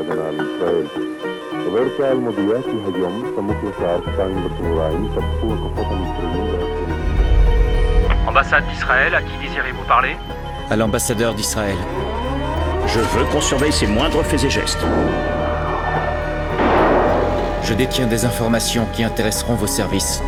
ההגנה על ישראל. דובר צה"ל מודיע כי היום, סמוך לשעה 2 בצהריים, תקפו הכוחות המצריים. Ambassade d'Israël, à qui désirez-vous parler ? À l'ambassadeur d'Israël. Je veux qu'on surveille ses moindres faits et gestes. Je détiens des informations qui intéresseront vos services.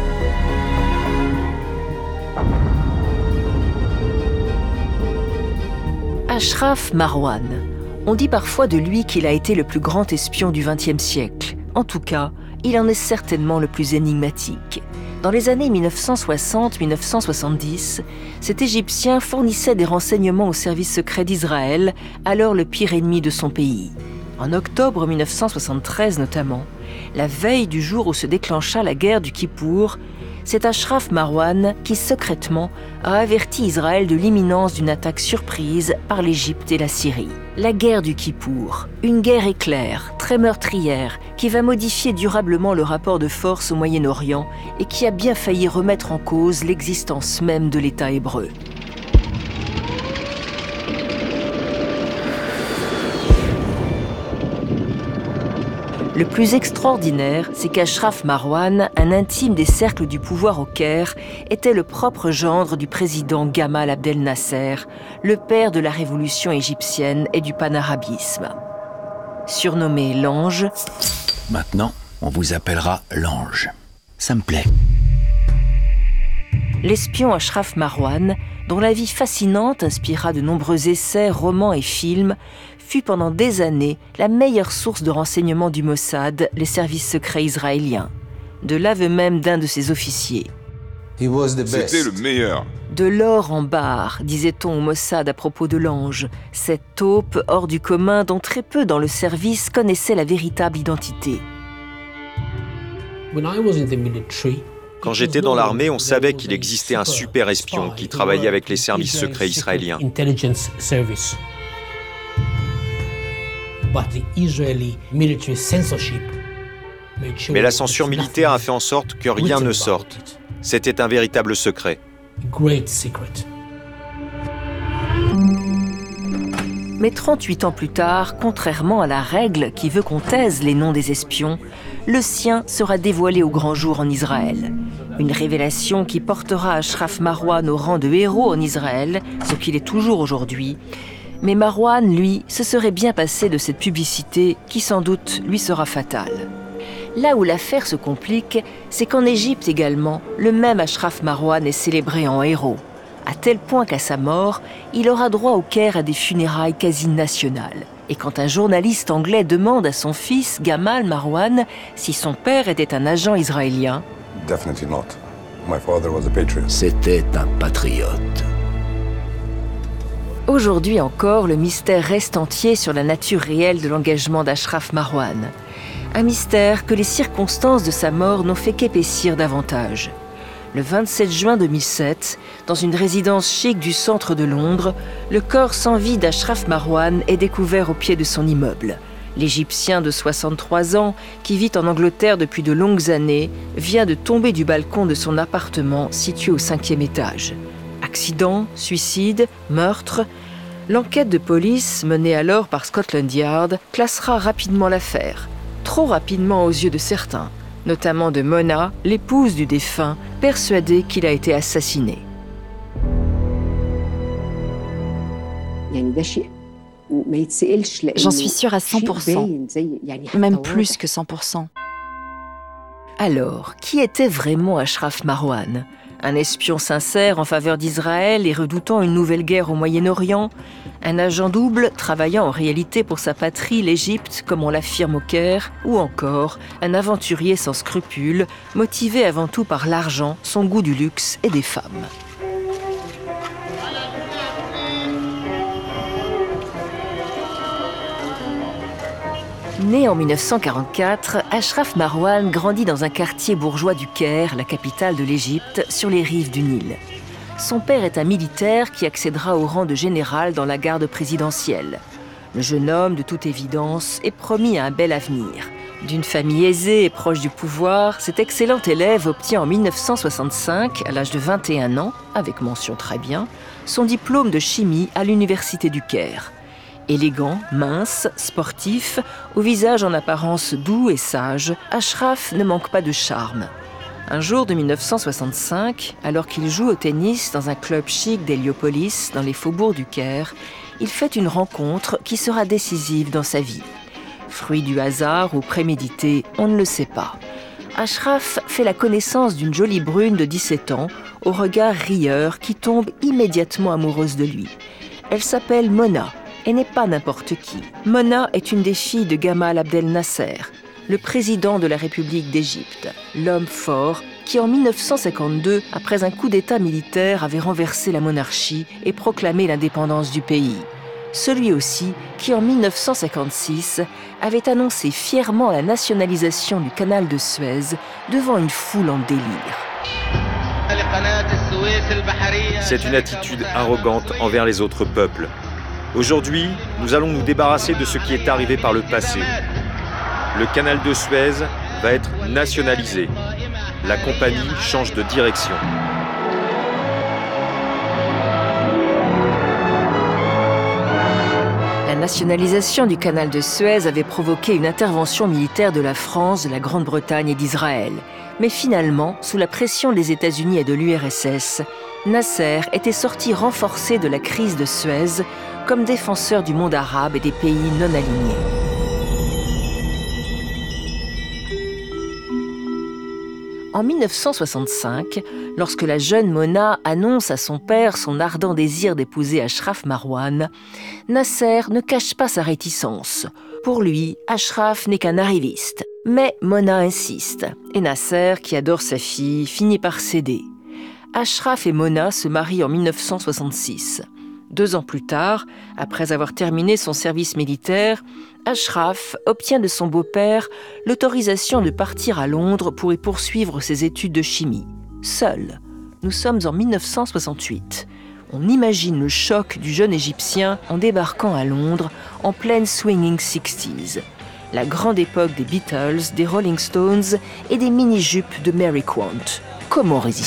Ashraf Marwan. On dit parfois de lui qu'il a été le plus grand espion du XXe siècle. En tout cas, il en est certainement le plus énigmatique. Dans les années 1960-1970, cet Égyptien fournissait des renseignements au service secret d'Israël, alors le pire ennemi de son pays. En octobre 1973 notamment, la veille du jour où se déclencha la guerre du Kippour, c'est Ashraf Marwan qui, secrètement, a averti Israël de l'imminence d'une attaque surprise par l'Égypte et la Syrie. La guerre du Kippour, une guerre éclair, très meurtrière, qui va modifier durablement le rapport de force au Moyen-Orient et qui a bien failli remettre en cause l'existence même de l'État hébreu. Le plus extraordinaire, c'est qu'Ashraf Marwan, un intime des cercles du pouvoir au Caire, était le propre gendre du président Gamal Abdel Nasser, le père de la révolution égyptienne et du panarabisme. Surnommé l'Ange, Maintenant, on vous appellera l'Ange. Ça me plaît. l'espion Ashraf Marwan, dont la vie fascinante inspira de nombreux essais, romans et films, fut pendant des années la meilleure source de renseignements du Mossad, les services secrets israéliens. De l'aveu même d'un de ses officiers. C'était le meilleur. De l'or en barre, disait-on au Mossad à propos de l'Ange, cette taupe hors du commun dont très peu dans le service connaissaient la véritable identité. Quand j'étais dans l'armée, on savait qu'il existait un super espion qui travaillait avec les services secrets israéliens. Mais la censure militaire a fait en sorte que rien ne sorte. C'était un véritable secret. Mais 38 ans plus tard, contrairement à la règle qui veut qu'on taise les noms des espions, le sien sera dévoilé au grand jour en Israël. Une révélation qui portera Ashraf Marwan au rang de héros en Israël, ce qu'il est toujours aujourd'hui. Mais Marwan, lui, se serait bien passé de cette publicité qui sans doute lui sera fatale. Là où l'affaire se complique, c'est qu'en Égypte également, le même Ashraf Marwan est célébré en héros, à tel point qu'à sa mort, il aura droit au Caire à des funérailles quasi nationales. Et quand un journaliste anglais demande à son fils, Gamal Marwan, si son père était un agent israélien, C'était un patriote. aujourd'hui encore, le mystère reste entier sur la nature réelle de l'engagement d'Ashraf Marwan. Un mystère que les circonstances de sa mort n'ont fait qu'épaissir davantage. Le 27 juin 2007, dans une résidence chic du centre de Londres, le corps sans vie d'Ashraf Marwan est découvert au pied de son immeuble. L'Égyptien de 63 ans, qui vit en Angleterre depuis de longues années, vient de tomber du balcon de son appartement situé au 5e étage. Accident, suicide, meurtre. L'enquête de police, menée alors par Scotland Yard, classera rapidement l'affaire. Trop rapidement aux yeux de certains, notamment de Mona, l'épouse du défunt, persuadée qu'il a été assassiné. J'en suis sûre à 100%, même plus que 100%. Alors, qui était vraiment Ashraf Marwan ? Un espion sincère en faveur d'Israël et redoutant une nouvelle guerre au Moyen-Orient ? Un agent double travaillant en réalité pour sa patrie, l'Égypte, comme on l'affirme au Caire ? Ou encore, un aventurier sans scrupules, motivé avant tout par l'argent, son goût du luxe et des femmes ? Né en 1944, Ashraf Marwan grandit dans un quartier bourgeois du Caire, la capitale de l'Égypte, sur les rives du Nil. Son père est un militaire qui accédera au rang de général dans la garde présidentielle. Le jeune homme, de toute évidence, est promis à un bel avenir. D'une famille aisée et proche du pouvoir, cet excellent élève obtient en 1965, à l'âge de 21 ans, avec mention très bien, son diplôme de chimie à l'université du Caire. Élégant, mince, sportif, au visage en apparence doux et sage, Ashraf ne manque pas de charme. Un jour de 1965, alors qu'il joue au tennis dans un club chic d'Héliopolis, dans les faubourgs du Caire, il fait une rencontre qui sera décisive dans sa vie. Fruit du hasard ou prémédité, on ne le sait pas. Ashraf fait la connaissance d'une jolie brune de 17 ans, au regard rieur, qui tombe immédiatement amoureuse de lui. Elle s'appelle Mona et n'est pas n'importe qui. Mona est une des filles de Gamal Abdel Nasser, le président de la République d'Égypte, l'homme fort qui en 1952, après un coup d'État militaire, avait renversé la monarchie et proclamé l'indépendance du pays. Celui aussi qui, en 1956, avait annoncé fièrement la nationalisation du canal de Suez devant une foule en délire. C'est une attitude arrogante envers les autres peuples. Aujourd'hui, nous allons nous débarrasser de ce qui est arrivé par le passé. Le canal de Suez va être nationalisé. La compagnie change de direction. La nationalisation du canal de Suez avait provoqué une intervention militaire de la France, de la Grande-Bretagne et d'Israël. Mais finalement, sous la pression des États-Unis et de l'URSS, Nasser était sorti renforcé de la crise de Suez comme défenseur du monde arabe et des pays non alignés. En 1965, lorsque la jeune Mona annonce à son père son ardent désir d'épouser Ashraf Marwan, Nasser ne cache pas sa réticence. Pour lui, Ashraf n'est qu'un arriviste. Mais Mona insiste, et Nasser, qui adore sa fille, finit par céder. Ashraf et Mona se marient en 1966. 2 ans plus tard, après avoir terminé son service militaire, Ashraf obtient de son beau-père l'autorisation de partir à Londres pour y poursuivre ses études de chimie. Seul. Nous sommes en 1968. On imagine le choc du jeune Égyptien en débarquant à Londres en pleine swinging 60s. La grande époque des Beatles, des Rolling Stones et des mini-jupes de Mary Quant. Comment résister ?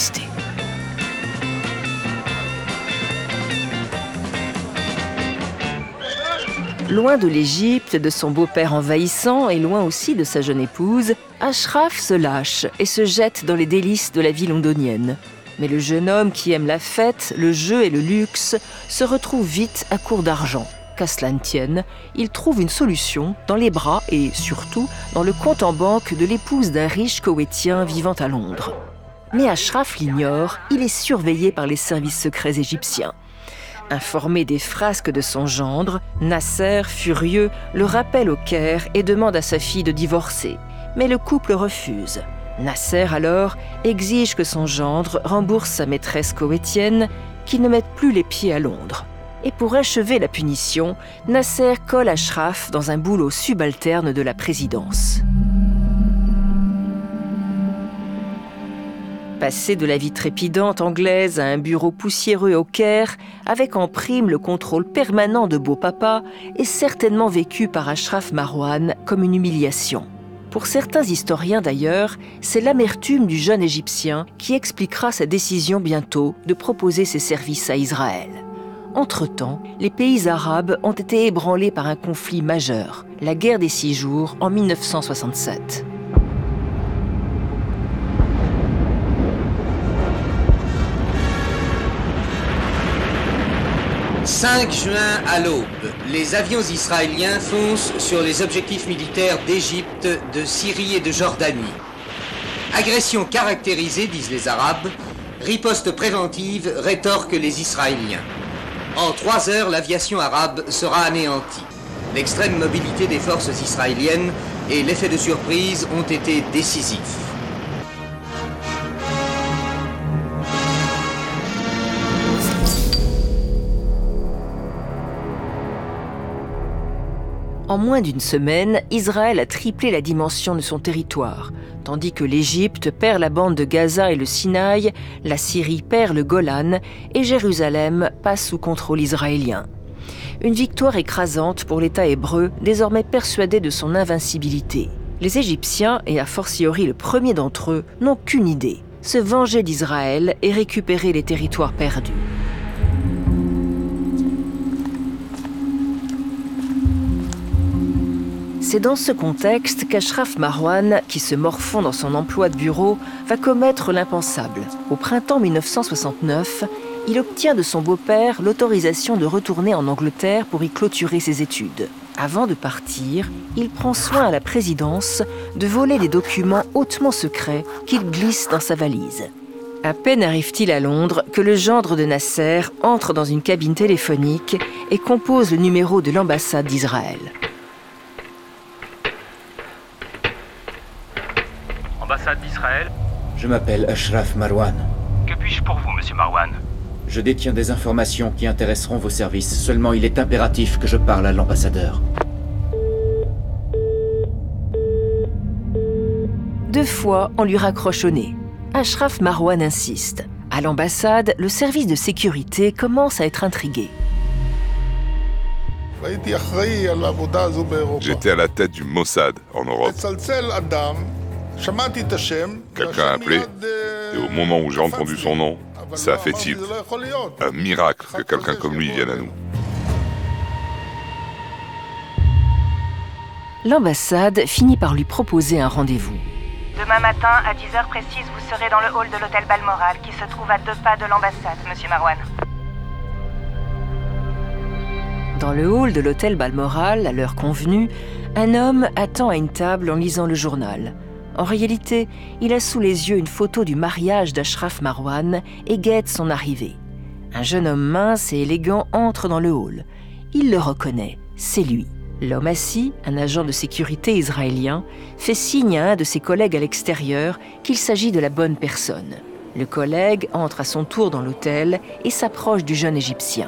Loin de l'Égypte, de son beau-père envahissant et loin aussi de sa jeune épouse, Ashraf se lâche et se jette dans les délices de la vie londonienne. Mais le jeune homme qui aime la fête, le jeu et le luxe se retrouve vite à court d'argent. Qu'à cela ne tienne, il trouve une solution dans les bras et surtout dans le compte en banque de l'épouse d'un riche Koweïtien vivant à Londres. Mais Ashraf l'ignore, il est surveillé par les services secrets égyptiens. Informé des frasques de son gendre, Nasser, furieux, le rappelle au Caire et demande à sa fille de divorcer. Mais le couple refuse. Nasser, alors, exige que son gendre rembourse sa maîtresse koweïtienne, qu'il ne mette plus les pieds à Londres. Et pour achever la punition, Nasser colle Ashraf dans un boulot subalterne de la présidence. Passer de la vie trépidante anglaise à un bureau poussiéreux au Caire, avec en prime le contrôle permanent de beau papa, est certainement vécu par Ashraf Marwan comme une humiliation. Pour certains historiens d'ailleurs, c'est l'amertume du jeune Égyptien qui expliquera sa décision bientôt de proposer ses services à Israël. Entre-temps, les pays arabes ont été ébranlés par un conflit majeur, la guerre des 6 jours en 1967. 5 juin à l'aube, les avions israéliens foncent sur les objectifs militaires d'Égypte, de Syrie et de Jordanie. Agression caractérisée, disent les Arabes, riposte préventive, rétorquent les Israéliens. En 3 heures, l'aviation arabe sera anéantie. L'extrême mobilité des forces israéliennes et l'effet de surprise ont été décisifs. En moins d'une semaine, Israël a triplé la dimension de son territoire. Tandis que l'Égypte perd la bande de Gaza et le Sinaï, la Syrie perd le Golan et Jérusalem passe sous contrôle israélien. Une victoire écrasante pour l'État hébreu, désormais persuadé de son invincibilité. Les Égyptiens, et a fortiori le premier d'entre eux, n'ont qu'une idée, se venger d'Israël et récupérer les territoires perdus. C'est dans ce contexte qu'Ashraf Marwan, qui se morfond dans son emploi de bureau, va commettre l'impensable. Au printemps 1969, il obtient de son beau-père l'autorisation de retourner en Angleterre pour y clôturer ses études. Avant de partir, il prend soin à la présidence de voler des documents hautement secrets qu'il glisse dans sa valise. À peine arrive-t-il à Londres que le gendre de Nasser entre dans une cabine téléphonique et compose le numéro de l'ambassade d'Israël. Ambassade d'Israël. Je m'appelle Ashraf Marwan. Que puis-je pour vous, monsieur Marwan? Je détiens des informations qui intéresseront vos services. Seulement, il est impératif que je parle à l'ambassadeur. 2 fois, on lui raccroche au nez. Ashraf Marwan insiste. À l'ambassade, le service de sécurité commence à être intrigué. J'étais à la tête du Mossad en Europe. Quelqu'un a appelé, et au moment où j'ai entendu son nom, ça a fait tilt. Un miracle que quelqu'un comme lui vienne à nous. L'ambassade finit par lui proposer un rendez-vous. Demain matin, à 10h précises, vous serez dans le hall de l'hôtel Balmoral, qui se trouve à 2 pas de l'ambassade, monsieur Marwan. Dans le hall de l'hôtel Balmoral, à l'heure convenue, un homme attend à une table en lisant le journal. En réalité, il a sous les yeux une photo du mariage d'Ashraf Marwan et guette son arrivée. Un jeune homme mince et élégant entre dans le hall. Il le reconnaît, c'est lui. L'homme assis, un agent de sécurité israélien, fait signe à un de ses collègues à l'extérieur qu'il s'agit de la bonne personne. Le collègue entre à son tour dans l'hôtel et s'approche du jeune Égyptien.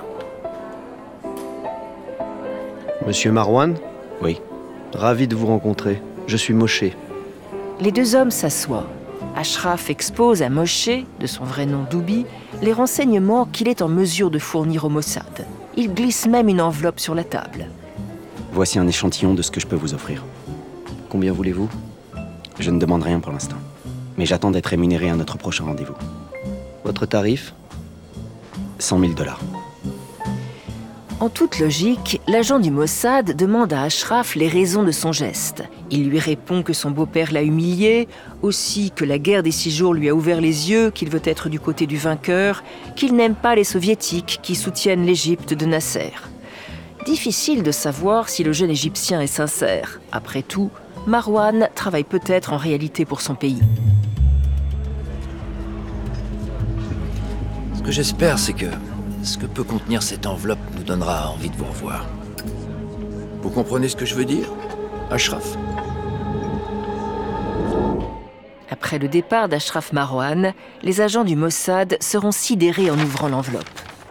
Monsieur Marwan ? Oui. Ravi de vous rencontrer. Je suis Moshe. Les 2 hommes s'assoient. Ashraf expose à Moshe, de son vrai nom Doubi, les renseignements qu'il est en mesure de fournir au Mossad. Il glisse même une enveloppe sur la table. Voici un échantillon de ce que je peux vous offrir. Combien voulez-vous ? Je ne demande rien pour l'instant. Mais j'attends d'être rémunéré à notre prochain rendez-vous. Votre tarif ? 100 000 $. En toute logique, l'agent du Mossad demande à Ashraf les raisons de son geste. Il lui répond que son beau-père l'a humilié, aussi que la guerre des 6 jours lui a ouvert les yeux, qu'il veut être du côté du vainqueur, qu'il n'aime pas les soviétiques qui soutiennent l'Égypte de Nasser. Difficile de savoir si le jeune Égyptien est sincère. Après tout, Marwan travaille peut-être en réalité pour son pays. Ce que j'espère, c'est que ce que peut contenir cette enveloppe nous donnera envie de vous revoir. Vous comprenez ce que je veux dire, Ashraf? Après le départ d'Ashraf Marwan, les agents du Mossad seront sidérés en ouvrant l'enveloppe.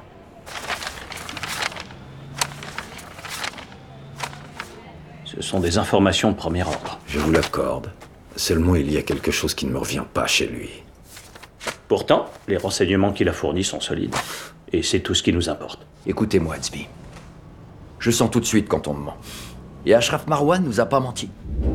Ce sont des informations de premier ordre. Je vous l'accorde. Seulement, il y a quelque chose qui ne me revient pas chez lui. Pourtant, les renseignements qu'il a fournis sont solides. Et c'est tout ce qui nous importe. Écoutez-moi, Tzvi. Je sens tout de suite quand on me ment. Et Ashraf Marwan nous a pas menti.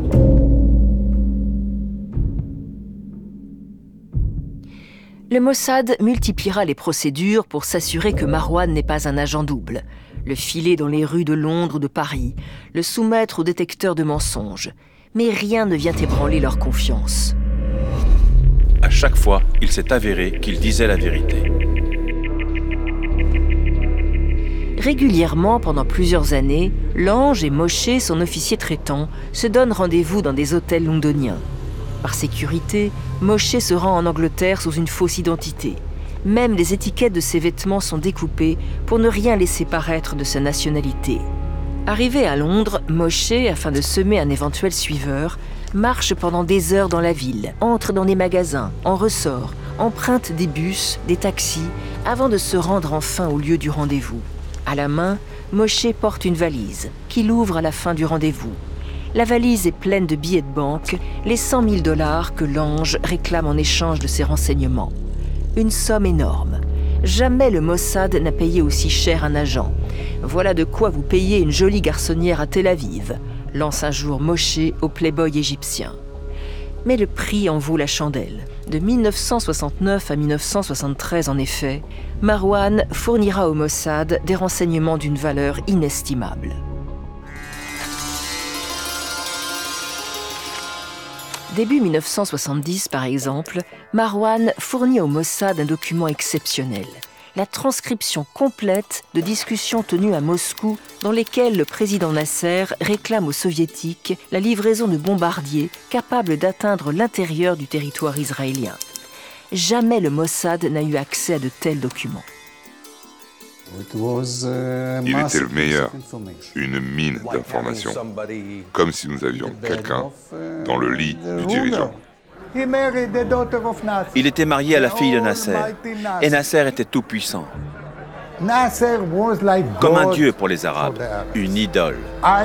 Le Mossad multipliera les procédures pour s'assurer que Marwan n'est pas un agent double. Le filer dans les rues de Londres ou de Paris, le soumettre au détecteur de mensonges. Mais rien ne vient ébranler leur confiance. À chaque fois, il s'est avéré qu'il disait la vérité. Régulièrement, pendant plusieurs années, Lange et Moshe, son officier traitant, se donnent rendez-vous dans des hôtels londoniens. Par sécurité, Moshe se rend en Angleterre sous une fausse identité. Même les étiquettes de ses vêtements sont découpées pour ne rien laisser paraître de sa nationalité. Arrivé à Londres, Moshe, afin de semer un éventuel suiveur, marche pendant des heures dans la ville, entre dans des magasins, en ressort, emprunte des bus, des taxis, avant de se rendre enfin au lieu du rendez-vous. À la main, Moshe porte une valise, qu'il ouvre à la fin du rendez-vous. La valise est pleine de billets de banque, les 100 000 $ que Lange réclame en échange de ses renseignements. Une somme énorme. Jamais le Mossad n'a payé aussi cher un agent. Voilà de quoi vous payer une jolie garçonnière à Tel Aviv, lance un jour Moshe au playboy égyptien. Mais le prix en vaut la chandelle. De 1969 à 1973, en effet, Marwan fournira au Mossad des renseignements d'une valeur inestimable. Début 1970, par exemple, Marwan fournit au Mossad un document exceptionnel. La transcription complète de discussions tenues à Moscou dans lesquelles le président Nasser réclame aux soviétiques la livraison de bombardiers capables d'atteindre l'intérieur du territoire israélien. Jamais le Mossad n'a eu accès à de tels documents. Il était le meilleur, une mine d'informations, comme si nous avions quelqu'un dans le lit du dirigeant. Il était marié à la fille de Nasser, et Nasser était tout-puissant. Comme un dieu pour les Arabes, une idole.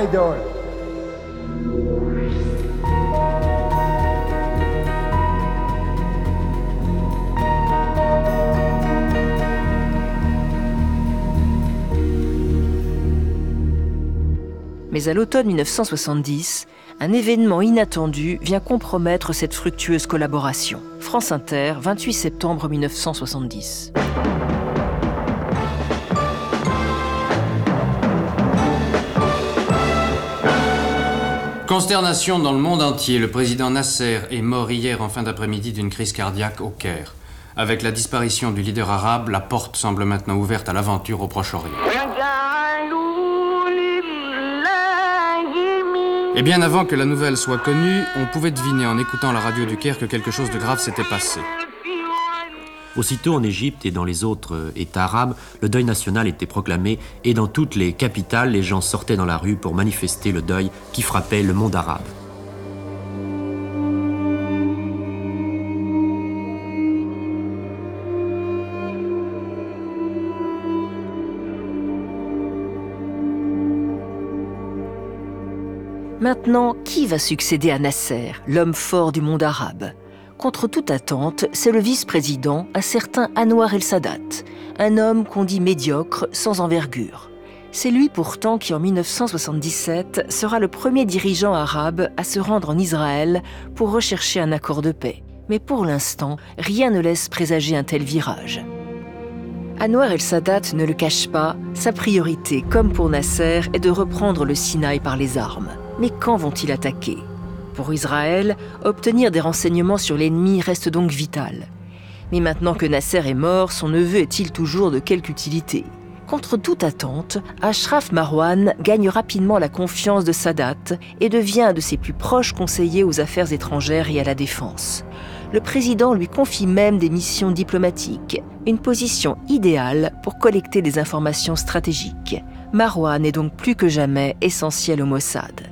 Mais à l'automne 1970, un événement inattendu vient compromettre cette fructueuse collaboration. France Inter, 28 septembre 1970. Consternation dans le monde entier. Le président Nasser est mort hier en fin d'après-midi d'une crise cardiaque au Caire. Avec la disparition du leader arabe, la porte semble maintenant ouverte à l'aventure au Proche-Orient. Et bien avant que la nouvelle soit connue, on pouvait deviner en écoutant la radio du Caire que quelque chose de grave s'était passé. Aussitôt en Égypte et dans les autres États arabes, le deuil national était proclamé et dans toutes les capitales, les gens sortaient dans la rue pour manifester le deuil qui frappait le monde arabe. Maintenant, qui va succéder à Nasser, l'homme fort du monde arabe ? Contre toute attente, c'est le vice-président, un certain Anwar el-Sadat, un homme qu'on dit médiocre, sans envergure. C'est lui pourtant qui, en 1977, sera le premier dirigeant arabe à se rendre en Israël pour rechercher un accord de paix. Mais pour l'instant, rien ne laisse présager un tel virage. Anwar el-Sadat ne le cache pas, sa priorité, comme pour Nasser, est de reprendre le Sinaï par les armes. Mais quand vont-ils attaquer ? Pour Israël, obtenir des renseignements sur l'ennemi reste donc vital. Mais maintenant que Nasser est mort, son neveu est-il toujours de quelque utilité ? Contre toute attente, Ashraf Marwan gagne rapidement la confiance de Sadat et devient un de ses plus proches conseillers aux affaires étrangères et à la défense. Le président lui confie même des missions diplomatiques, une position idéale pour collecter des informations stratégiques. Marwan est donc plus que jamais essentiel au Mossad.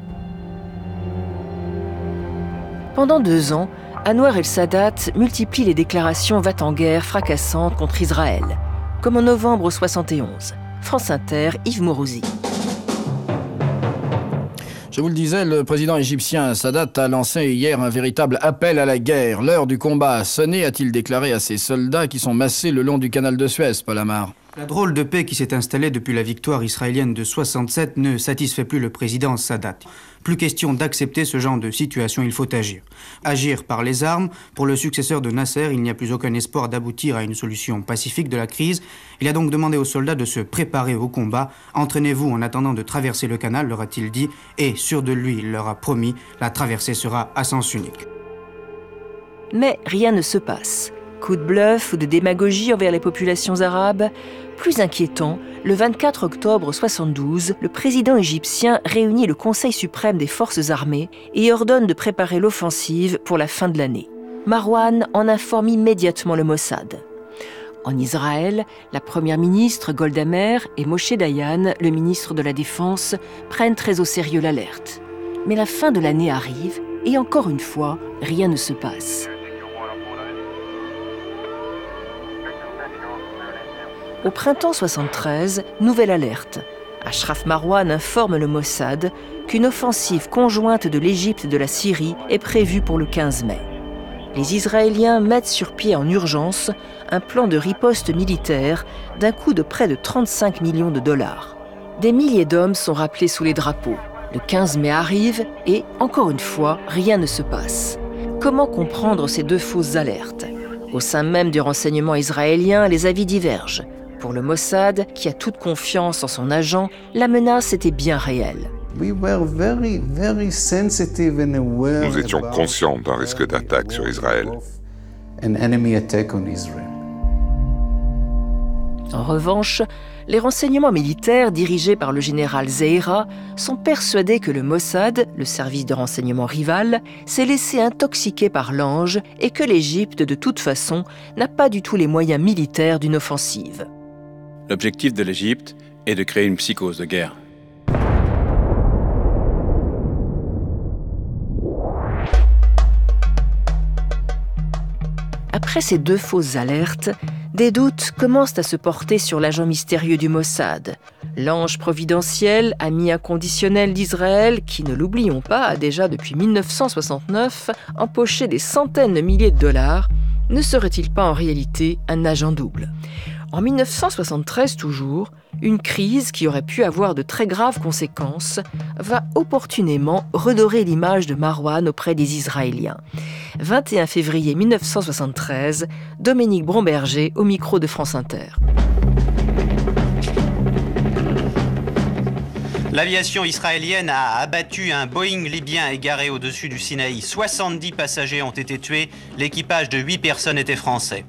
Pendant 2 ans, Anwar el-Sadat multiplie les déclarations va-t-en-guerre fracassantes contre Israël, comme en novembre 71. France Inter, Yves Mourouzi. Je vous le disais, le président égyptien Sadat a lancé hier un véritable appel à la guerre. L'heure du combat a sonné, a-t-il déclaré à ses soldats qui sont massés le long du canal de Suez, Paul Amar. La drôle de paix qui s'est installée depuis la victoire israélienne de 67 ne satisfait plus le président Sadat. Plus question d'accepter ce genre de situation, il faut agir. Agir par les armes. Pour le successeur de Nasser, il n'y a plus aucun espoir d'aboutir à une solution pacifique de la crise. Il a donc demandé aux soldats de se préparer au combat. Entraînez-vous en attendant de traverser le canal, leur a-t-il dit, et sûr de lui, il leur a promis, la traversée sera à sens unique. Mais rien ne se passe. Coup de bluff ou de démagogie envers les populations arabes ? Plus inquiétant, le 24 octobre 72, le président égyptien réunit le Conseil suprême des forces armées et ordonne de préparer l'offensive pour la fin de l'année. Marwan en informe immédiatement le Mossad. En Israël, la première ministre Golda Meir et Moshe Dayan, le ministre de la Défense, prennent très au sérieux l'alerte. Mais la fin de l'année arrive et encore une fois, rien ne se passe. Au printemps 73, nouvelle alerte. Ashraf Marwan informe le Mossad qu'une offensive conjointe de l'Égypte et de la Syrie est prévue pour le 15 mai. Les Israéliens mettent sur pied en urgence un plan de riposte militaire d'un coût de près de 35 millions de dollars. Des milliers d'hommes sont rappelés sous les drapeaux. Le 15 mai arrive et, encore une fois, rien ne se passe. Comment comprendre ces 2 fausses alertes ? Au sein même du renseignement israélien, les avis divergent. Pour le Mossad, qui a toute confiance en son agent, la menace était bien réelle. Nous étions conscients d'un risque d'attaque sur Israël. En revanche, les renseignements militaires dirigés par le général Zeira sont persuadés que le Mossad, le service de renseignement rival, s'est laissé intoxiquer par l'ange et que l'Égypte, de toute façon, n'a pas du tout les moyens militaires d'une offensive. L'objectif de l'Égypte est de créer une psychose de guerre. Après ces 2 fausses alertes, des doutes commencent à se porter sur l'agent mystérieux du Mossad. L'ange providentiel, ami inconditionnel d'Israël, qui, ne l'oublions pas, a déjà depuis 1969 empoché des centaines de milliers de dollars, ne serait-il pas en réalité un agent double ? En 1973 toujours, une crise qui aurait pu avoir de très graves conséquences va opportunément redorer l'image de Marwan auprès des Israéliens. 21 février 1973, Dominique Bromberger au micro de France Inter. L'aviation israélienne a abattu un Boeing libyen égaré au-dessus du Sinaï. 70 passagers ont été tués, l'équipage de 8 personnes était français.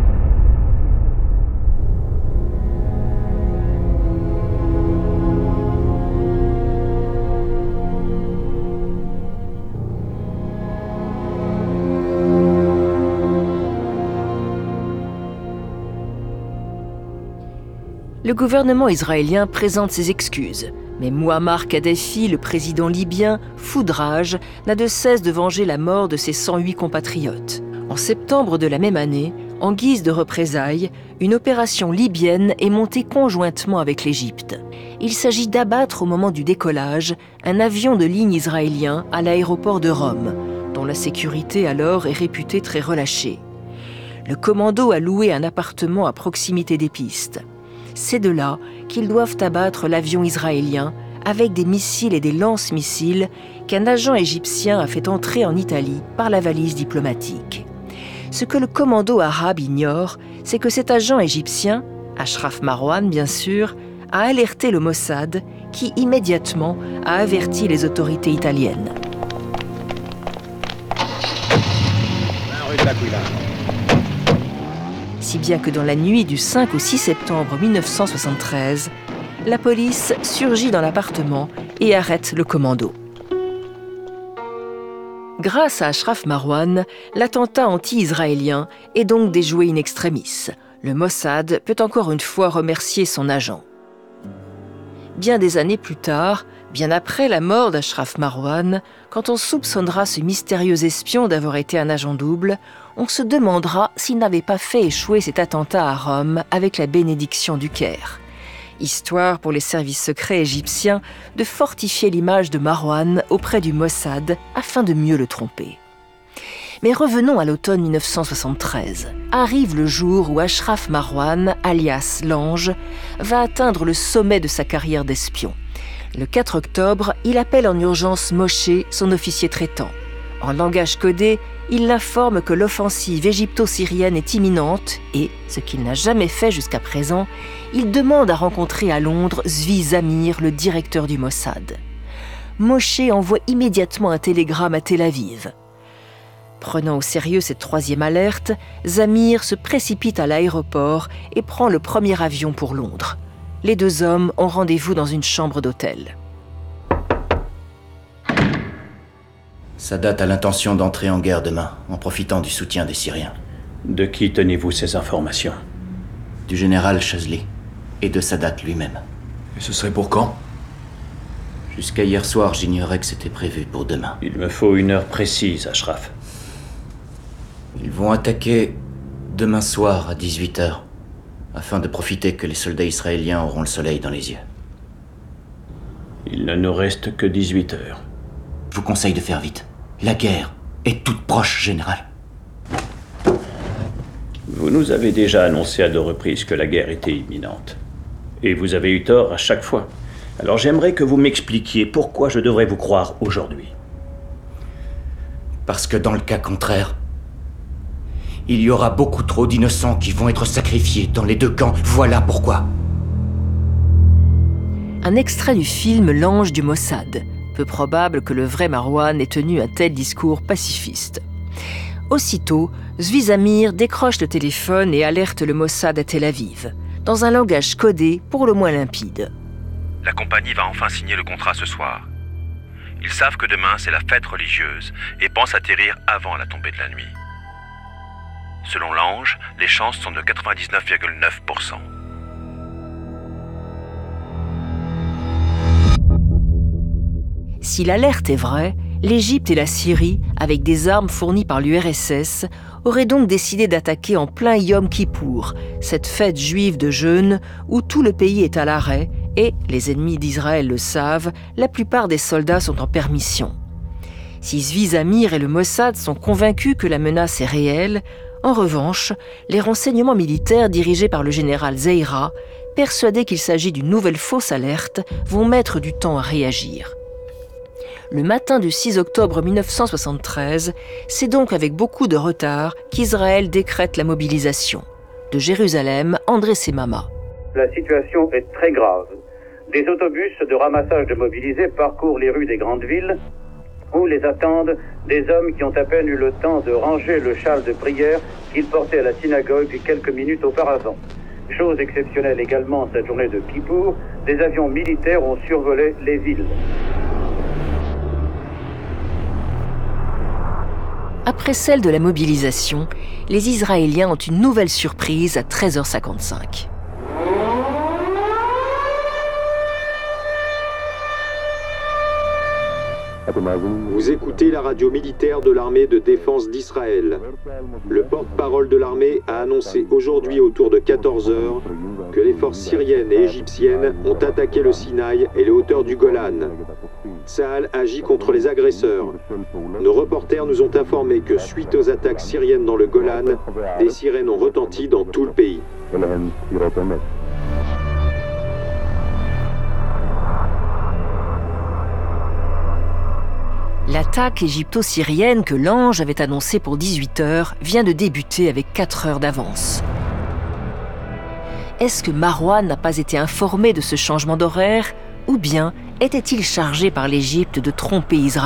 Le gouvernement israélien présente ses excuses, mais Mouammar Kadhafi, le président libyen, fou de rage, n'a de cesse de venger la mort de ses 108 compatriotes. En septembre de la même année, en guise de représailles, une opération libyenne est montée conjointement avec l'Égypte. Il s'agit d'abattre au moment du décollage un avion de ligne israélien à l'aéroport de Rome, dont la sécurité alors est réputée très relâchée. Le commando a loué un appartement à proximité des pistes. C'est de là qu'ils doivent abattre l'avion israélien avec des missiles et des lance-missiles qu'un agent égyptien a fait entrer en Italie par la valise diplomatique. Ce que le commando arabe ignore, c'est que cet agent égyptien, Ashraf Marwan bien sûr, a alerté le Mossad qui immédiatement a averti les autorités italiennes. Si bien que dans la nuit du 5 au 6 septembre 1973, la police surgit dans l'appartement et arrête le commando. Grâce à Ashraf Marwan, l'attentat anti-israélien est donc déjoué in extremis. Le Mossad peut encore une fois remercier son agent. Bien des années plus tard, bien après la mort d'Ashraf Marwan, quand on soupçonnera ce mystérieux espion d'avoir été un agent double, on se demandera s'il n'avait pas fait échouer cet attentat à Rome avec la bénédiction du Caire. Histoire pour les services secrets égyptiens de fortifier l'image de Marwan auprès du Mossad afin de mieux le tromper. Mais revenons à l'automne 1973. Arrive le jour où Ashraf Marwan, alias l'Ange, va atteindre le sommet de sa carrière d'espion. Le 4 octobre, il appelle en urgence Moshe, son officier traitant. En langage codé, il l'informe que l'offensive égypto-syrienne est imminente et, ce qu'il n'a jamais fait jusqu'à présent, il demande à rencontrer à Londres Zvi Zamir, le directeur du Mossad. Moshe envoie immédiatement un télégramme à Tel Aviv. Prenant au sérieux cette 3e alerte, Zamir se précipite à l'aéroport et prend le premier avion pour Londres. Les 2 hommes ont rendez-vous dans une chambre d'hôtel. Sadat a l'intention d'entrer en guerre demain, en profitant du soutien des Syriens. De qui tenez-vous ces informations? Du général Chazli et de Sadat lui-même. Et ce serait pour quand? Jusqu'à hier soir, j'ignorais que c'était prévu pour demain. Il me faut une heure précise, Ashraf. Ils vont attaquer demain soir à 18h, afin de profiter que les soldats israéliens auront le soleil dans les yeux. Il ne nous reste que 18 heures. Je vous conseille de faire vite. La guerre est toute proche, général. Vous nous avez déjà annoncé à 2 reprises que la guerre était imminente. Et vous avez eu tort à chaque fois. Alors j'aimerais que vous m'expliquiez pourquoi je devrais vous croire aujourd'hui. Parce que dans le cas contraire, il y aura beaucoup trop d'innocents qui vont être sacrifiés dans les 2 camps. Voilà pourquoi. un extrait du film L'Ange du Mossad. Peu probable que le vrai Marwan ait tenu un tel discours pacifiste. Aussitôt, Zvi Zamir décroche le téléphone et alerte le Mossad à Tel Aviv, dans un langage codé pour le moins limpide. La compagnie va enfin signer le contrat ce soir. Ils savent que demain c'est la fête religieuse et pensent atterrir avant la tombée de la nuit. Selon l'Ange, les chances sont de 99,9%. Si l'alerte est vraie, l'Égypte et la Syrie, avec des armes fournies par l'URSS, auraient donc décidé d'attaquer en plein Yom Kippour, cette fête juive de jeûne où tout le pays est à l'arrêt et, les ennemis d'Israël le savent, la plupart des soldats sont en permission. Si Zvi Zamir et le Mossad sont convaincus que la menace est réelle, en revanche, les renseignements militaires dirigés par le général Zeira, persuadés qu'il s'agit d'une nouvelle fausse alerte, vont mettre du temps à réagir. Le matin du 6 octobre 1973, c'est donc avec beaucoup de retard qu'Israël décrète la mobilisation. De Jérusalem, André Semama. La situation est très grave. Des autobus de ramassage de mobilisés parcourent les rues des grandes villes où les attendent des hommes qui ont à peine eu le temps de ranger le châle de prière qu'ils portaient à la synagogue quelques minutes auparavant. Chose exceptionnelle également cette journée de Kippour, des avions militaires ont survolé les villes. Après celle de la mobilisation, les Israéliens ont une nouvelle surprise à 13h55. Vous écoutez la radio militaire de l'armée de défense d'Israël. Le porte-parole de l'armée a annoncé aujourd'hui autour de 14 h que les forces syriennes et égyptiennes ont attaqué le Sinaï et les hauteurs du Golan. Tsahal agit contre les agresseurs. Nos reporters nous ont informé que suite aux attaques syriennes dans le Golan, des sirènes ont retenti dans tout le pays. L'attaque égypto-syrienne que l'Ange avait annoncée pour 18 h vient de débuter avec 4 heures d'avance. Est-ce que Marwan n'a pas été informé de ce changement d'horaire, ou bien était-il chargé par l'Égypte de tromper Israël ?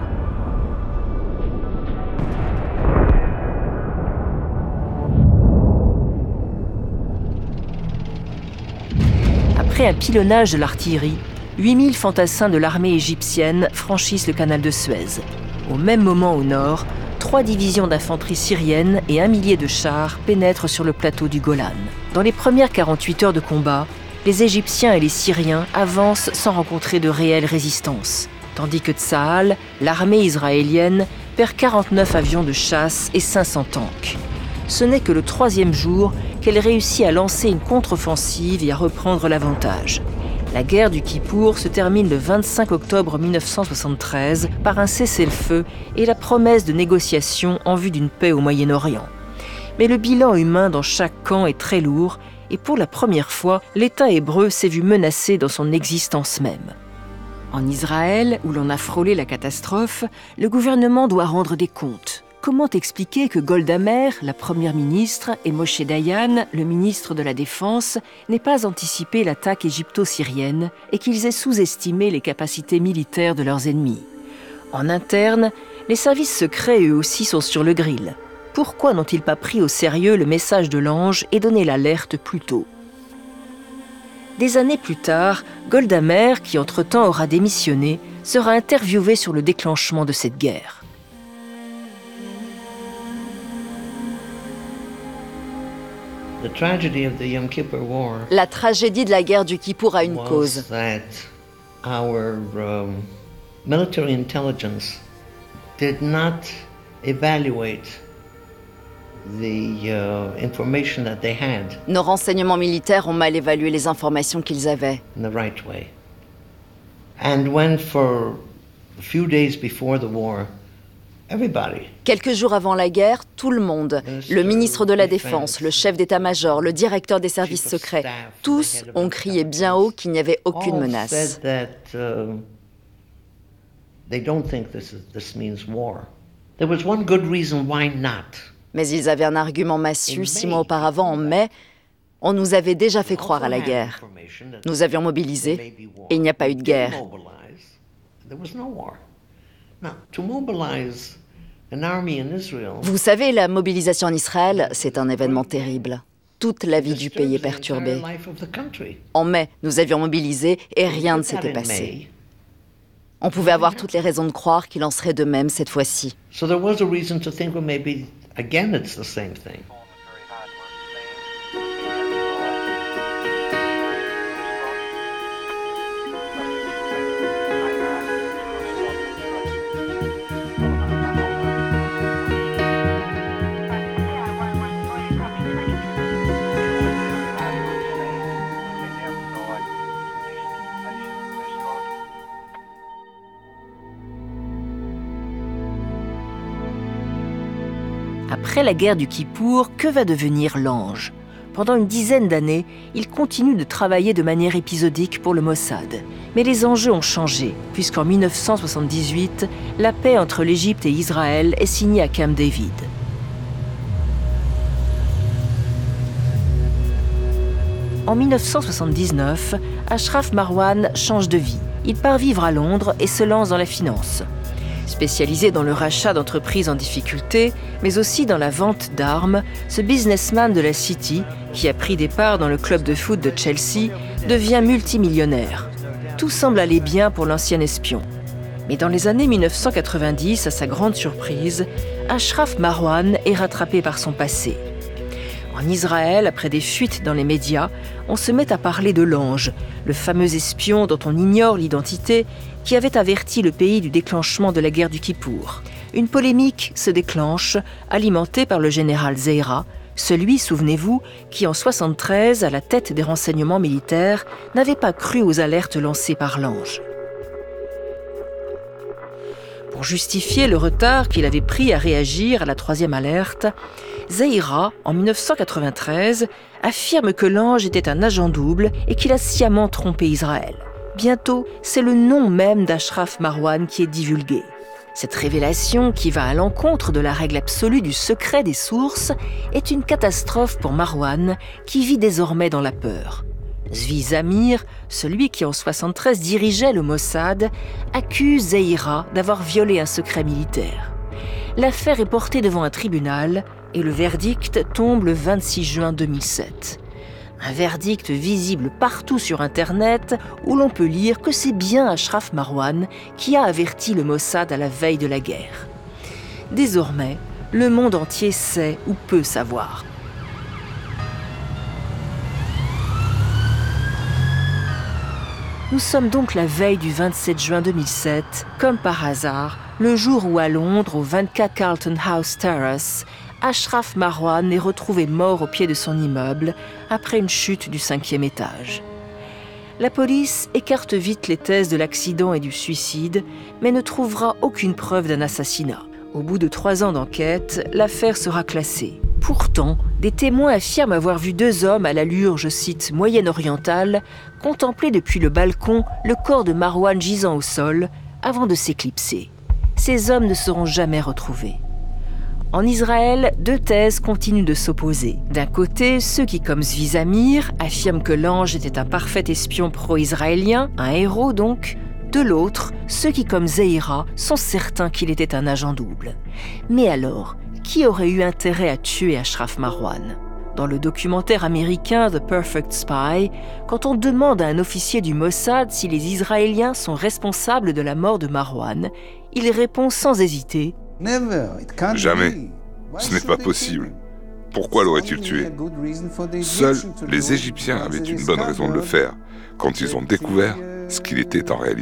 Après un pilonnage de l'artillerie, 8000 fantassins de l'armée égyptienne franchissent le canal de Suez. Au même moment au nord, 3 divisions d'infanterie syrienne et 1 millier de chars pénètrent sur le plateau du Golan. Dans les premières 48 heures de combat, les Égyptiens et les Syriens avancent sans rencontrer de réelle résistance, tandis que Tsahal, l'armée israélienne, perd 49 avions de chasse et 500 tanks. Ce n'est que le 3e jour qu'elle réussit à lancer une contre-offensive et à reprendre l'avantage. La guerre du Kippour se termine le 25 octobre 1973 par un cessez-le-feu et la promesse de négociations en vue d'une paix au Moyen-Orient. Mais le bilan humain dans chaque camp est très lourd et pour la première fois, l'État hébreu s'est vu menacé dans son existence même. En Israël, où l'on a frôlé la catastrophe, le gouvernement doit rendre des comptes. Comment expliquer que Golda Meir, la première ministre, et Moshe Dayan, le ministre de la Défense, n'aient pas anticipé l'attaque égypto-syrienne et qu'ils aient sous-estimé les capacités militaires de leurs ennemis? En interne, les services secrets eux aussi sont sur le grill. Pourquoi n'ont-ils pas pris au sérieux le message de l'Ange et donné l'alerte plus tôt? Des années plus tard, Golda Meir, qui entre-temps aura démissionné, sera interviewée sur le déclenchement de cette guerre. La tragédie de la guerre du Kippour a une cause. Military intelligence did not evaluate the information that they had. Nos renseignements militaires ont mal évalué les informations qu'ils avaient. In the right way. And when for a few days before the war, everybody. Quelques jours avant la guerre, tout le monde, le ministre de la Défense, le chef d'état-major, le directeur des services secrets, tous ont crié bien haut qu'il n'y avait aucune menace. They don't think this means war. There was one good reason why not. Mais ils avaient un argument massu 6 mois auparavant, en mai. On nous avait déjà fait croire à la guerre. Nous avions mobilisé et il n'y a pas eu de guerre. Vous savez, la mobilisation en Israël, c'est un événement terrible. Toute la vie du pays est perturbée. En mai, nous avions mobilisé et rien ne s'était passé. On pouvait avoir toutes les raisons de croire qu'il en serait de même cette fois-ci. Après la guerre du Kippour, que va devenir l'Ange? Pendant une dizaine d'années, il continue de travailler de manière épisodique pour le Mossad. Mais les enjeux ont changé, puisqu'en 1978, la paix entre l'Égypte et Israël est signée à Camp David. En 1979, Ashraf Marwan change de vie. Il part vivre à Londres et se lance dans la finance. Spécialisé dans le rachat d'entreprises en difficulté, mais aussi dans la vente d'armes, ce businessman de la City, qui a pris des parts dans le club de foot de Chelsea, devient multimillionnaire. Tout semble aller bien pour l'ancien espion. Mais dans les années 1990, à sa grande surprise, Ashraf Marwan est rattrapé par son passé. En Israël, après des fuites dans les médias, on se met à parler de l'Ange, le fameux espion dont on ignore l'identité, qui avait averti le pays du déclenchement de la guerre du Kippour. Une polémique se déclenche, alimentée par le général Zeira, celui, souvenez-vous, qui en 1973, à la tête des renseignements militaires, n'avait pas cru aux alertes lancées par l'Ange. Pour justifier le retard qu'il avait pris à réagir à la troisième alerte, Zeira, en 1993, affirme que l'Ange était un agent double et qu'il a sciemment trompé Israël. Bientôt, c'est le nom même d'Ashraf Marwan qui est divulgué. Cette révélation, qui va à l'encontre de la règle absolue du secret des sources, est une catastrophe pour Marwan, qui vit désormais dans la peur. Zvi Zamir, celui qui en 1973 dirigeait le Mossad, accuse Zeira d'avoir violé un secret militaire. L'affaire est portée devant un tribunal et le verdict tombe le 26 juin 2007. Un verdict visible partout sur Internet où l'on peut lire que c'est bien Ashraf Marwan qui a averti le Mossad à la veille de la guerre. Désormais, le monde entier sait ou peut savoir. Nous sommes donc la veille du 27 juin 2007, comme par hasard, le jour où à Londres, au 24 Carlton House Terrace, Ashraf Marwan est retrouvé mort au pied de son immeuble après une chute du 5e étage. La police écarte vite les thèses de l'accident et du suicide, mais ne trouvera aucune preuve d'un assassinat. Au bout de 3 ans d'enquête, l'affaire sera classée. Pourtant, des témoins affirment avoir vu 2 hommes à l'allure, je cite, moyenne-orientale, contempler depuis le balcon le corps de Marwan gisant au sol avant de s'éclipser. Ces hommes ne seront jamais retrouvés. En Israël, 2 thèses continuent de s'opposer. D'un côté, ceux qui, comme Zvi Zamir, affirment que l'Ange était un parfait espion pro-israélien, un héros donc. De l'autre, ceux qui, comme Zeira, sont certains qu'il était un agent double. Mais alors, qui aurait eu intérêt à tuer Ashraf Marwan? Dans le documentaire américain The Perfect Spy, quand on demande à un officier du Mossad si les Israéliens sont responsables de la mort de Marwan, il répond sans hésiter « Jamais. Ce n'est pas possible. Pourquoi l'aurait-il tué? Seuls les Égyptiens avaient une bonne raison de le faire, quand ils ont découvert ce qu'il était en réalité. »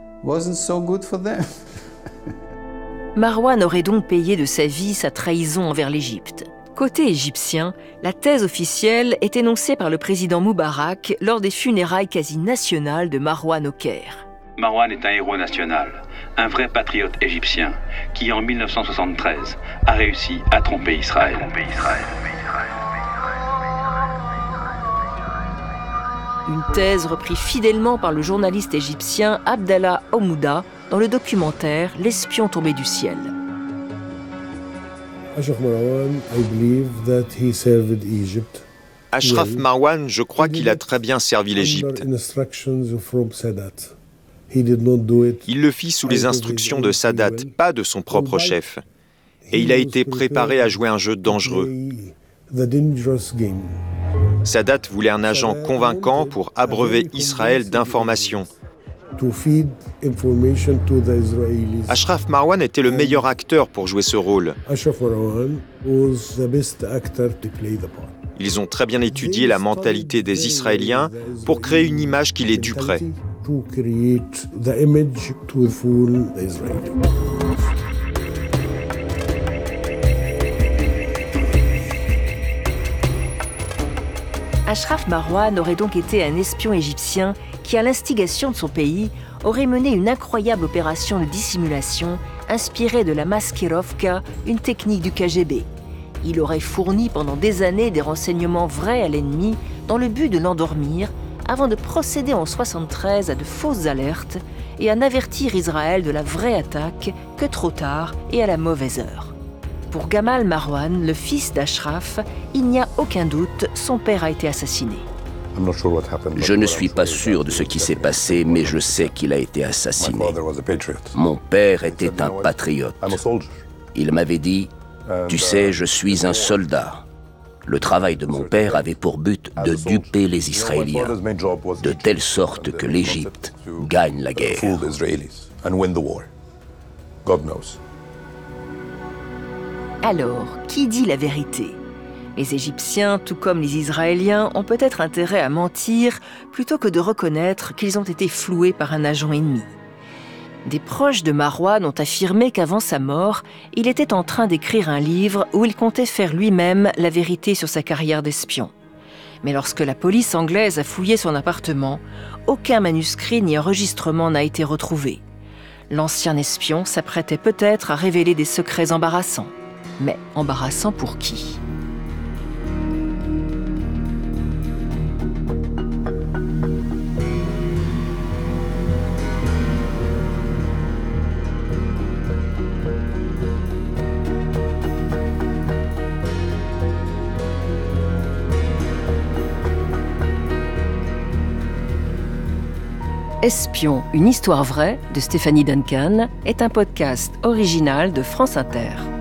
Marwan aurait donc payé de sa vie sa trahison envers l'Égypte. Côté égyptien, la thèse officielle est énoncée par le président Moubarak lors des funérailles quasi nationales de Marwan au Caire. Marwan est un héros national, un vrai patriote égyptien qui, en 1973, a réussi à tromper Israël. Une thèse reprise fidèlement par le journaliste égyptien Abdallah Omouda dans le documentaire L'espion tombé du ciel. Ashraf Marwan, I believe that he served Egypt Ashraf Marwan, je crois qu'il a très bien servi l'Égypte. Il le fit sous les instructions de Sadat, pas de son propre chef. Et il a été préparé à jouer un jeu dangereux. Sadat voulait un agent convaincant pour abreuver Israël d'informations. Ashraf Marwan était le meilleur acteur pour jouer ce rôle. Ils ont très bien étudié la mentalité des Israéliens pour créer une image qui les duperait. Ashraf Marwan aurait donc été un espion égyptien qui, à l'instigation de son pays, aurait mené une incroyable opération de dissimulation inspirée de la maskirovka, une technique du KGB. Il aurait fourni pendant des années des renseignements vrais à l'ennemi dans le but de l'endormir, avant de procéder en 1973 à de fausses alertes et à n'avertir Israël de la vraie attaque que trop tard et à la mauvaise heure. Pour Gamal Marwan, le fils d'Ashraf, il n'y a aucun doute, son père a été assassiné. Je ne suis pas sûr de ce qui s'est passé, mais je sais qu'il a été assassiné. Mon père était un patriote. Il m'avait dit, « Tu sais, je suis un soldat. » Le travail de mon père avait pour but de duper les Israéliens, de telle sorte que l'Égypte gagne la guerre. Alors, qui dit la vérité ? Les Égyptiens, tout comme les Israéliens, ont peut-être intérêt à mentir plutôt que de reconnaître qu'ils ont été floués par un agent ennemi. Des proches de Marwan ont affirmé qu'avant sa mort, il était en train d'écrire un livre où il comptait faire lui-même la vérité sur sa carrière d'espion. Mais lorsque la police anglaise a fouillé son appartement, aucun manuscrit ni enregistrement n'a été retrouvé. L'ancien espion s'apprêtait peut-être à révéler des secrets embarrassants. Mais embarrassants pour qui ? Espion, une histoire vraie de Stéphanie Duncan est un podcast original de France Inter.